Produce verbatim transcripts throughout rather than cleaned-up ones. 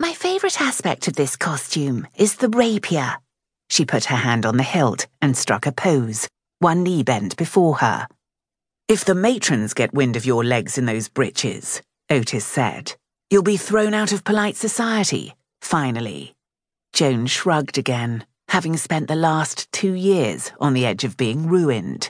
My favourite aspect of this costume is the rapier. She put her hand on the hilt and struck a pose, one knee bent before her. If the matrons get wind of your legs in those breeches, Otis said, you'll be thrown out of polite society, finally. Joan shrugged again, having spent the last two years on the edge of being ruined.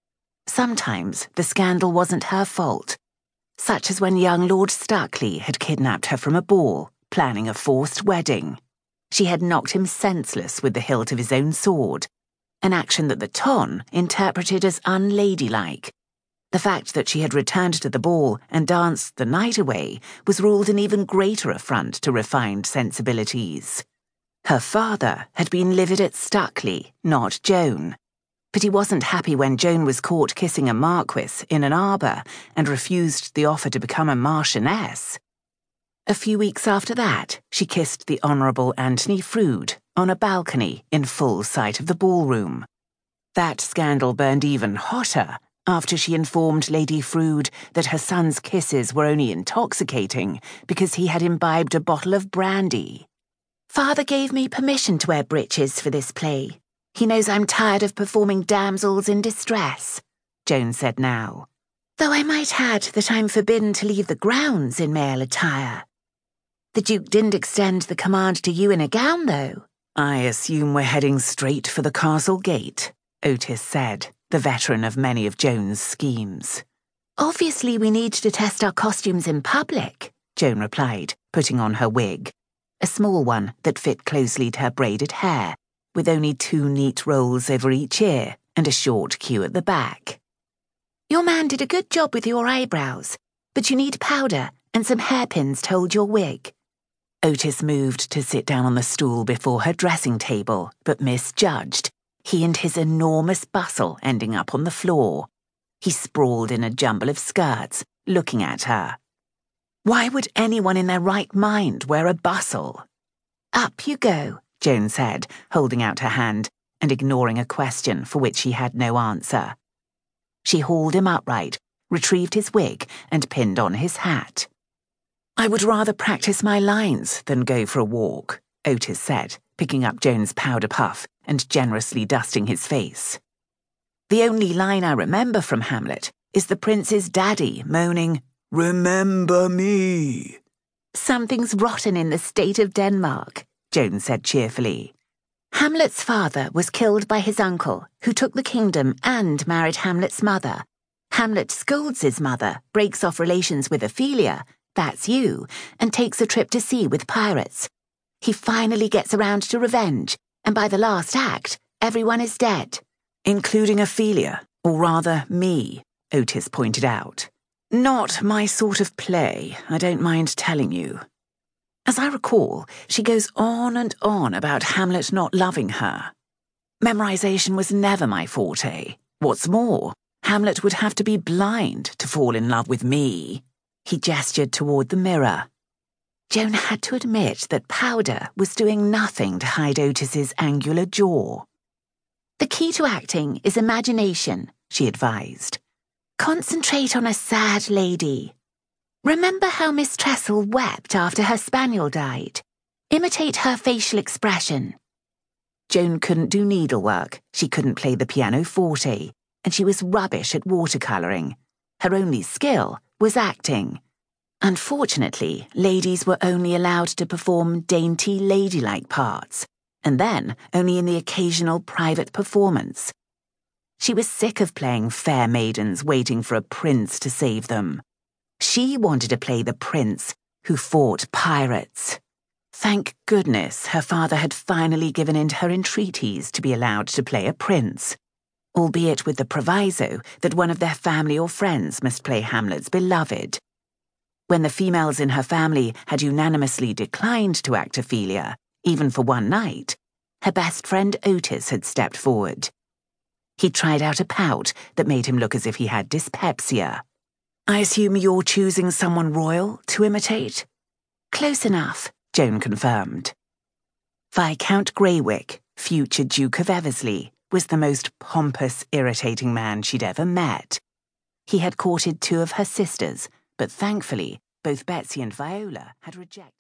Sometimes the scandal wasn't her fault, such as when young Lord Stuckley had kidnapped her from a ball, planning a forced wedding. She had knocked him senseless with the hilt of his own sword, an action that the Ton interpreted as unladylike. The fact that she had returned to the ball and danced the night away was ruled an even greater affront to refined sensibilities. Her father had been livid at Stuckley, not Joan, but he wasn't happy when Joan was caught kissing a marquis in an arbour and refused the offer to become a marchioness. A few weeks after that, she kissed the Honourable Anthony Froude on a balcony in full sight of the ballroom. That scandal burned even hotter after she informed Lady Froude that her son's kisses were only intoxicating because he had imbibed a bottle of brandy. Father gave me permission to wear breeches for this play. He knows I'm tired of performing damsels in distress, Joan said now. Though I might add that I'm forbidden to leave the grounds in male attire. The Duke didn't extend the command to you in a gown, though. I assume we're heading straight for the castle gate, Otis said, the veteran of many of Joan's schemes. Obviously we need to test our costumes in public, Joan replied, putting on her wig, a small one that fit closely to her braided hair, with only two neat rolls over each ear and a short queue at the back. Your man did a good job with your eyebrows, but you need powder and some hairpins to hold your wig. Otis moved to sit down on the stool before her dressing table, but misjudged, he and his enormous bustle ending up on the floor. He sprawled in a jumble of skirts, looking at her. Why would anyone in their right mind wear a bustle? Up you go, Joan said, holding out her hand and ignoring a question for which he had no answer. She hauled him upright, retrieved his wig, and pinned on his hat. I would rather practice my lines than go for a walk, Otis said, picking up Joan's powder puff and generously dusting his face. The only line I remember from Hamlet is the prince's daddy moaning, "Remember me." Something's rotten in the state of Denmark, Joan said cheerfully. Hamlet's father was killed by his uncle, who took the kingdom and married Hamlet's mother. Hamlet scolds his mother, breaks off relations with Ophelia, that's you, and takes a trip to sea with pirates. He finally gets around to revenge, and by the last act, everyone is dead. Including Ophelia, or rather me, Otis pointed out. Not my sort of play, I don't mind telling you. As I recall, she goes on and on about Hamlet not loving her. Memorization was never my forte. What's more, Hamlet would have to be blind to fall in love with me. He gestured toward the mirror. Joan had to admit that powder was doing nothing to hide Otis's angular jaw. The key to acting is imagination, she advised. Concentrate on a sad lady. Remember how Miss Tressel wept after her spaniel died? Imitate her facial expression. Joan couldn't do needlework, she couldn't play the pianoforte, and she was rubbish at watercolouring. Her only skill was acting. Unfortunately, ladies were only allowed to perform dainty, ladylike parts, and then only in the occasional private performance. She was sick of playing fair maidens waiting for a prince to save them. She wanted to play the prince who fought pirates. Thank goodness her father had finally given in to her entreaties to be allowed to play a prince, albeit with the proviso that one of their family or friends must play Hamlet's beloved. When the females in her family had unanimously declined to act Ophelia, even for one night, her best friend Otis had stepped forward. He tried out a pout that made him look as if he had dyspepsia. I assume you're choosing someone royal to imitate? Close enough, Joan confirmed. Viscount Greywick, future Duke of Eversley, was the most pompous, irritating man she'd ever met. He had courted two of her sisters, but thankfully, both Betsy and Viola had rejected